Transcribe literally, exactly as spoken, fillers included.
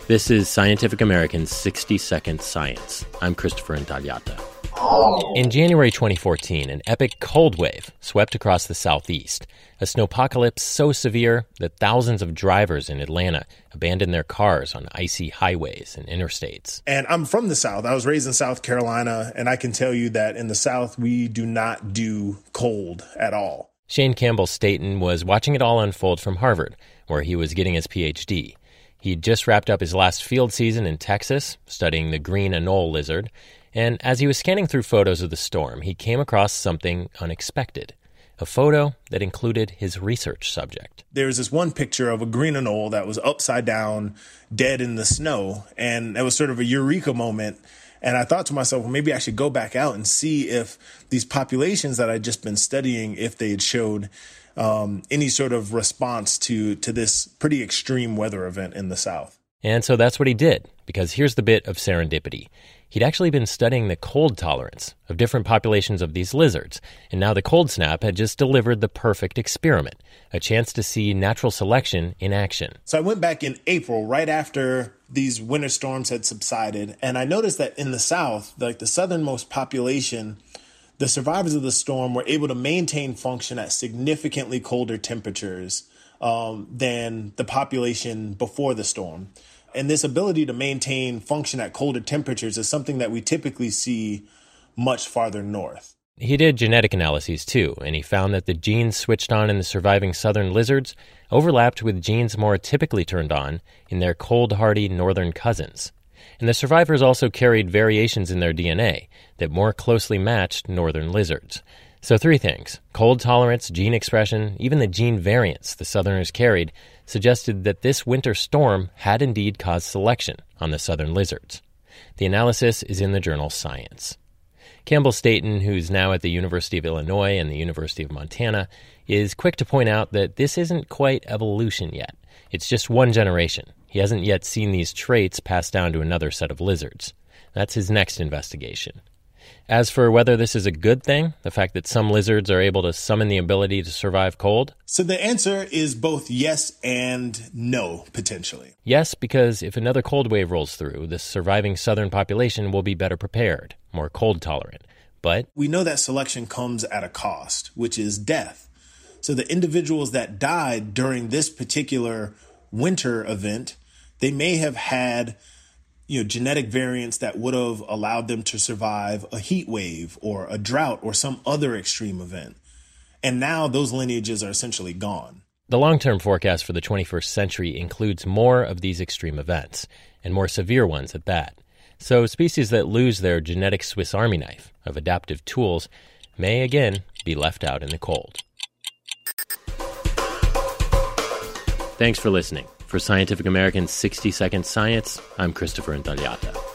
This is Scientific American's sixty second Science. I'm Christopher Intagliata. In January twenty fourteen, an epic cold wave swept across the southeast, a snowpocalypse so severe that thousands of drivers in Atlanta abandoned their cars on icy highways and interstates. And I'm from the South. I was raised in South Carolina, and I can tell you that in the South, we do not do cold at all. Shane Campbell Staton was watching it all unfold from Harvard, where he was getting his P H D. He'd just wrapped up his last field season in Texas, studying the green anole lizard, and as he was scanning through photos of the storm, he came across something unexpected, a photo that included his research subject. There's this one picture of a green anole that was upside down, dead in the snow, and it was sort of a eureka moment. And I thought to myself, well, maybe I should go back out and see if these populations that I'd just been studying, if they had showed um, any sort of response to, to this pretty extreme weather event in the South. And so that's what he did, because here's the bit of serendipity. He'd actually been studying the cold tolerance of different populations of these lizards, and now the cold snap had just delivered the perfect experiment, a chance to see natural selection in action. So I went back in April, right after these winter storms had subsided, and I noticed that in the South, like the southernmost population, the survivors of the storm were able to maintain function at significantly colder temperatures um, than the population before the storm. And this ability to maintain function at colder temperatures is something that we typically see much farther north. He did genetic analyses too, and he found that the genes switched on in the surviving southern lizards overlapped with genes more typically turned on in their cold-hardy northern cousins. And the survivors also carried variations in their D N A that more closely matched northern lizards. So three things: cold tolerance, gene expression, even the gene variants the southerners carried suggested that this winter storm had indeed caused selection on the southern lizards. The analysis is in the journal Science. Campbell Staton, who's now at the University of Illinois and the University of Montana, is quick to point out that this isn't quite evolution yet. It's just one generation. He hasn't yet seen these traits passed down to another set of lizards. That's his next investigation. As for whether this is a good thing, the fact that some lizards are able to summon the ability to survive cold? So the answer is both yes and no, potentially. Yes, because if another cold wave rolls through, the surviving southern population will be better prepared, more cold tolerant. But we know that selection comes at a cost, which is death. So the individuals that died during this particular winter event, they may have had you know, genetic variants that would have allowed them to survive a heat wave or a drought or some other extreme event. And now those lineages are essentially gone. The long-term forecast for the twenty-first century includes more of these extreme events, and more severe ones at that. So species that lose their genetic Swiss Army knife of adaptive tools may again be left out in the cold. Thanks for listening. For Scientific American's sixty second Science, I'm Christopher Intagliata.